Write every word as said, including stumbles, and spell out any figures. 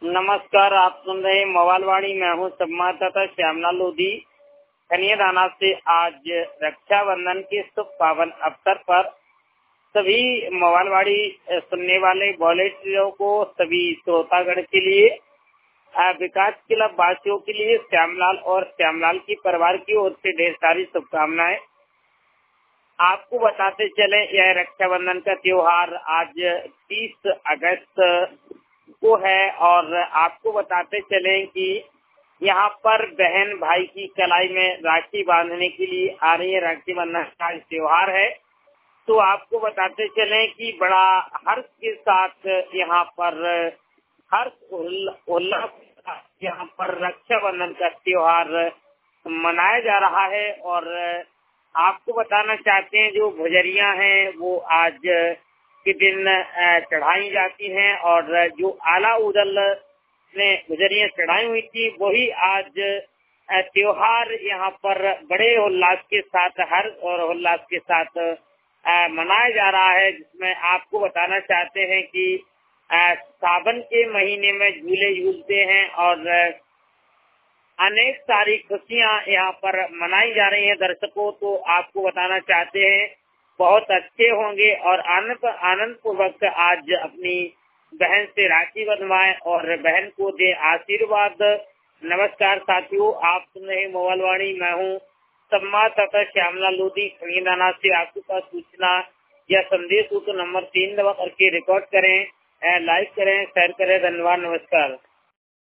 नमस्कार, आप सुन रहे हैं मोबाइल वाणी। मैं हूँ संवाददाता श्यामलाल लोधी खनियादाना से। आज रक्षाबंधन के शुभ पावन अवसर पर सभी मोबाइल वाणी सुनने वाले वॉलेंटियरों को, सभी श्रोतागण के लिए, विकास क्लब वासियों के लिए श्यामलाल और श्यामलाल की परिवार की ओर से ढेर सारी शुभकामनाएं। आपको बताते चले, यह रक्षाबंधन का त्योहार आज तीस अगस्त को है और आपको बताते चले कि यहाँ पर बहन भाई की कलाई में राखी बांधने के लिए आ रही है। राखी बंधन का त्योहार है, तो आपको बताते चले कि बड़ा हर्ष के साथ यहाँ पर हर्ष उल्लास यहाँ पर रक्षाबंधन का त्योहार मनाया जा रहा है। और आपको बताना चाहते हैं, जो भुजरिया हैं वो आज के दिन चढ़ाई जाती हैं और जो आला उदल ने भुजरिया चढ़ाई हुई थी वही आज त्योहार यहाँ पर बड़े उल्लास के साथ, हर्ष और उल्लास के साथ मनाया जा रहा है। जिसमें आपको बताना चाहते हैं कि सावन के महीने में झूले झूलते हैं और अनेक सारी खुशियां यहाँ पर मनाई जा रही हैं। दर्शकों, तो आपको बताना चाहते हैं बहुत अच्छे होंगे और आनंद आनंद पूर्वक आज अपनी बहन से राखी बंधवाएं और बहन को दे आशीर्वाद। नमस्कार साथियों, आप सुन रहे मोबाइल वाणी। मैं हूँ संवाददाता श्यामलाल लोधी खनियादाना से। आपके पास सूचना या संदेश हो तो नंबर तीन दबा करके रिकॉर्ड करें, लाइक करें, शेयर करें। धन्यवाद, नमस्कार।